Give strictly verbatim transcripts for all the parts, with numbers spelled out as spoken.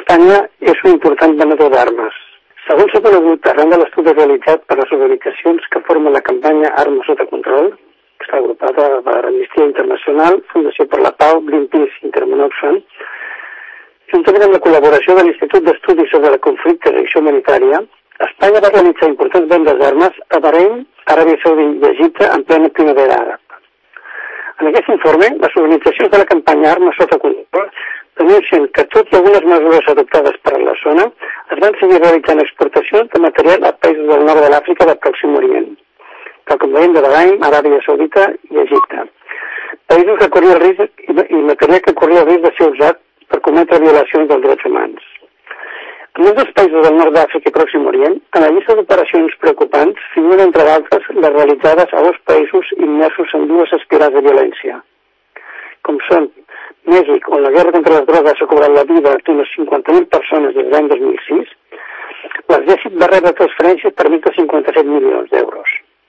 Espanya és un important venedor d'armes. Segons s'ha conegut arran de l'estudi realitzat per les organitzacions que formen la campanya Armes sota control, que està agrupada per Amnistia Internacional, Fundació per la Pau, Greenpeace, Intermón Oxfam, juntament amb la col·laboració de l'Institut d'Estudis sobre el Conflicte i Acció Humanitària, Espanya va realitzar importants vendes d'armes a Bahrein, Aràbia Saudita i Egipte en plena primavera àrab. En aquest informe, les organitzacions de la campanya Armes sota control denuncien que, tot i algunes mesures adoptades per la zona, es van seguir realitzant exportacions de material a països del nord de l'Àfrica del Pròxim Orient, tal com veiem de Bahrein, Aràbia Saudita i Egipte. Països que corrien el risc i material que corria el risc de ser usat per cometre violacions dels drets humans. A més dels països del nord d'Àfrica i Pròxim Orient, en la llista d'operacions preocupants figuren, entre d'altres, les realitzades a dos països immersos en dues espirals de violència, com són Mèxic, on la guerra contra les drogues ha cobrat la vida d'unes cinquanta mil persones des de l'any dos mil sis, l'exèrcit va rebre transferències per més de cinquanta-set milions d'euros.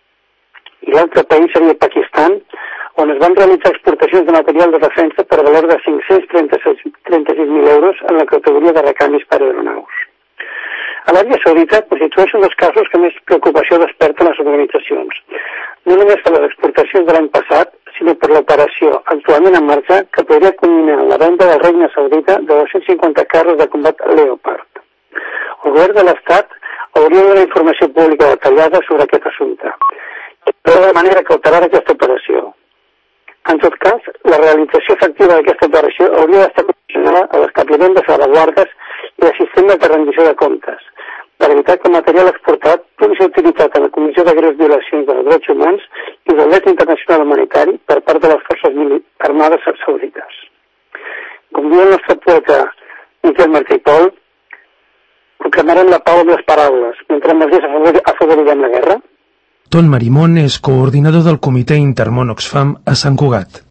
I l'altre país seria Pakistan, on es van realitzar exportacions de material de defensa per valor de cinc-cents trenta-sis mil euros en la categoria de recanvis per aeronaus. A l'Aràbia Saudita constitueix un dels casos que més preocupació desperten les organitzacions, no només per les exportacions de l'any passat, sinó per l'operació actualment en marxa que podria culminar la venda del Regne Saudita de dos-cents cinquanta carros de combat Leopard. El govern de l'Estat hauria de donar informació pública detallada sobre aquest assumpte, però de manera cautelar aquesta operació. En tot cas, la realització efectiva d'aquesta operació hauria d'estar condicionada a l'establiment de salvaguardes i de sistemes de rendició de comptes, per evitar que el material exportat pugui ser utilitzat en la Comissió de Greus Violacions dels Drets Humans i del Dret Internacional Humanitari per part de les forces armades saudites. Com diu el nostre poeta Miquel Martí i Pol, proclamarem la pau amb les paraules, mentre amb els dies afavorirem la guerra. Ton Marimón és coordinador del Comitè Intermón Oxfam a Sant Cugat.